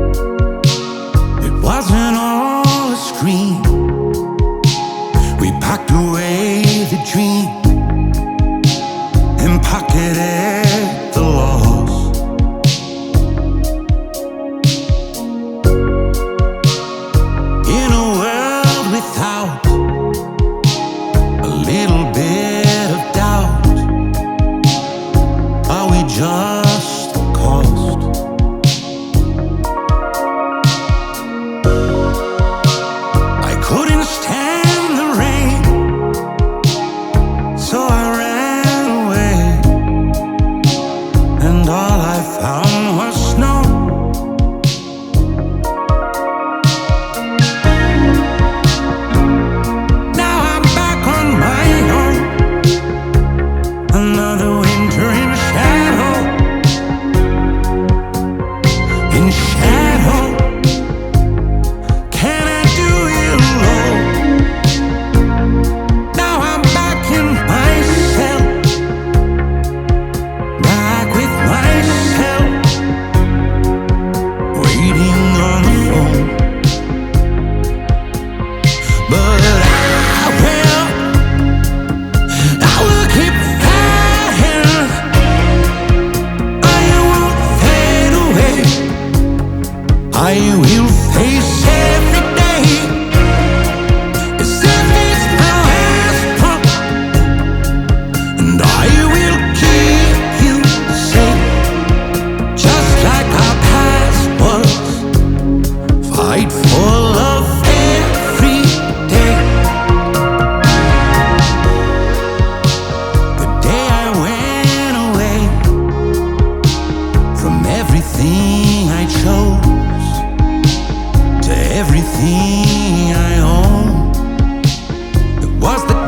It wasn't all a scream. We packed away the dream and pocketed the loss. In a world without a little bit of doubt, are we just the cost? I couldn't stand the rain, so I ran away, and all I found was snow. Now I'm back on my own, another winter in shadow, in shadow. Can I do you low? Now I'm back in myself, back with myself, waiting on the phone. But I will keep flying. I won't fade away. I will face every day as if it's my last pump, and I will keep you safe, just like our past was. Fight for love every day. The day I went away from everything I chose to everything I own, it was the